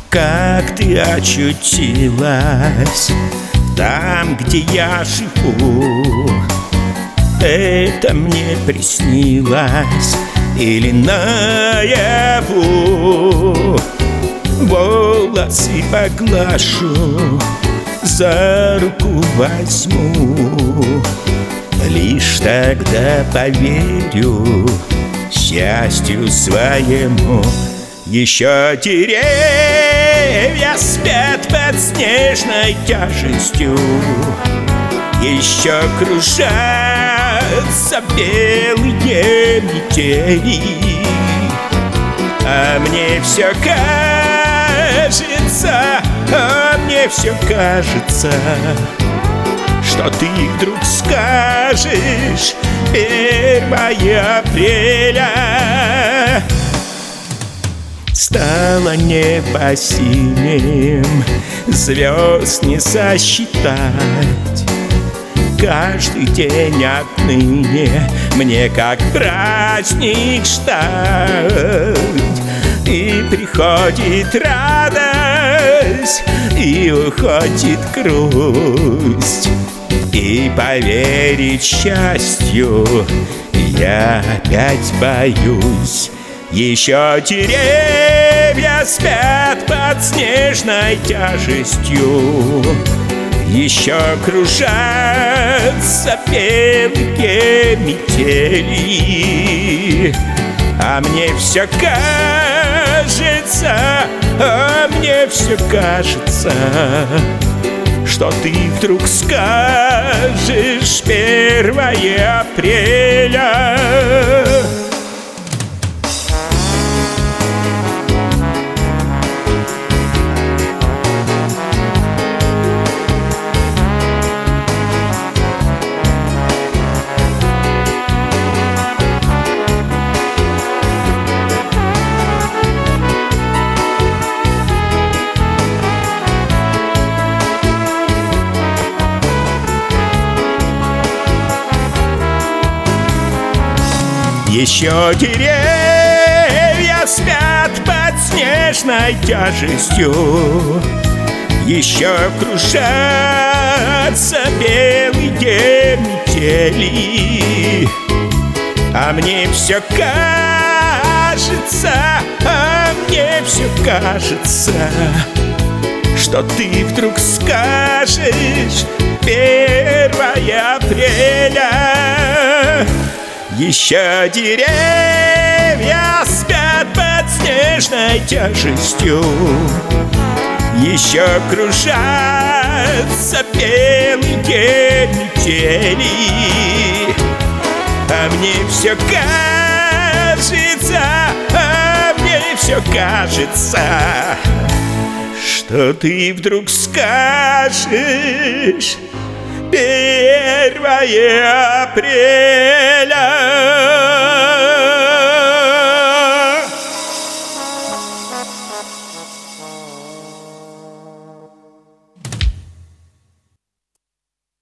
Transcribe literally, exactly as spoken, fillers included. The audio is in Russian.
Как ты очутилась там, где я живу? Это мне приснилось или наяву? Волосы поглажу, за руку возьму, лишь тогда поверю счастью своему. Еще деревья спят под снежной тяжестью, еще кружатся белые метели, а мне все кажется, а мне все кажется, что ты вдруг скажешь первое апреля. Стало небо синим, звезд не сосчитать. Каждый день отныне мне как праздник ждать. И приходит радость, и уходит грусть, и поверить счастью я опять боюсь. Еще деревья спят под снежной тяжестью, еще кружатся белые метели, а мне все кажется, а мне все кажется, что ты вдруг скажешь первое апреля. Еще деревья спят под снежной тяжестью, еще кружатся белые метели, а мне все кажется, а мне все кажется, что ты вдруг скажешь первое апреля. Еще деревья спят под снежной тяжестью, еще кружатся белые метели, а мне все кажется, а мне все кажется, что ты вдруг скажешь первое апреля.